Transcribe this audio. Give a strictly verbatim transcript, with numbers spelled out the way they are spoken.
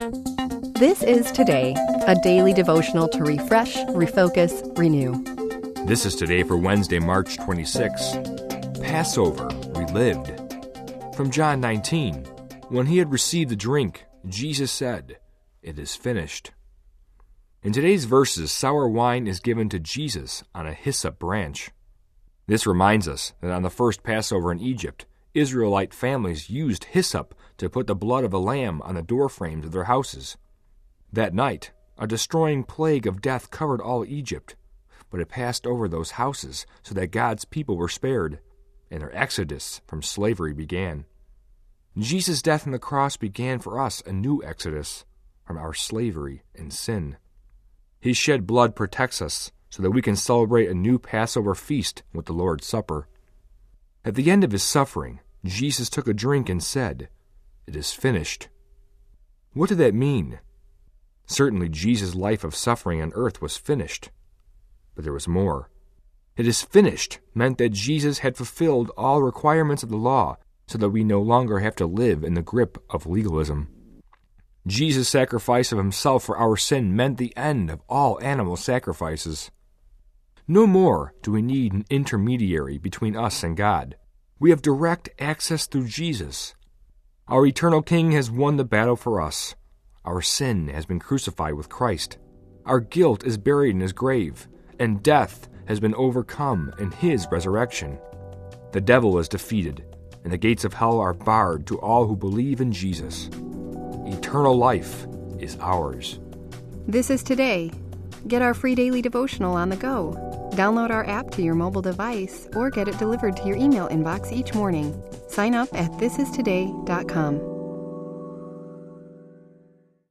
This is Today, a daily devotional to refresh, refocus, renew. This is Today for Wednesday, March twenty-sixth. Passover Relived. From John nineteen. When he had received the drink, Jesus said, "It is finished." In today's verses, sour wine is given to Jesus on a hyssop branch. This reminds us that on the first Passover in Egypt, Israelite families used hyssop to put the blood of a lamb on the doorframes of their houses. That night, a destroying plague of death covered all Egypt, but it passed over those houses so that God's people were spared, and their exodus from slavery began. Jesus' death on the cross began for us a new exodus from our slavery and sin. His shed blood protects us so that we can celebrate a new Passover feast with the Lord's Supper. At the end of his suffering, Jesus took a drink and said, "It is finished." What did that mean? Certainly Jesus' life of suffering on earth was finished. But there was more. "It is finished" meant that Jesus had fulfilled all requirements of the law so that we no longer have to live in the grip of legalism. Jesus' sacrifice of himself for our sin meant the end of all animal sacrifices. No more do we need an intermediary between us and God. We have direct access through Jesus. Our eternal King has won the battle for us. Our sin has been crucified with Christ. Our guilt is buried in his grave, and death has been overcome in his resurrection. The devil is defeated, and the gates of hell are barred to all who believe in Jesus. Eternal life is ours. This is Today. Get our free daily devotional on the go. Download our app to your mobile device or get it delivered to your email inbox each morning. Sign up at this is today dot com.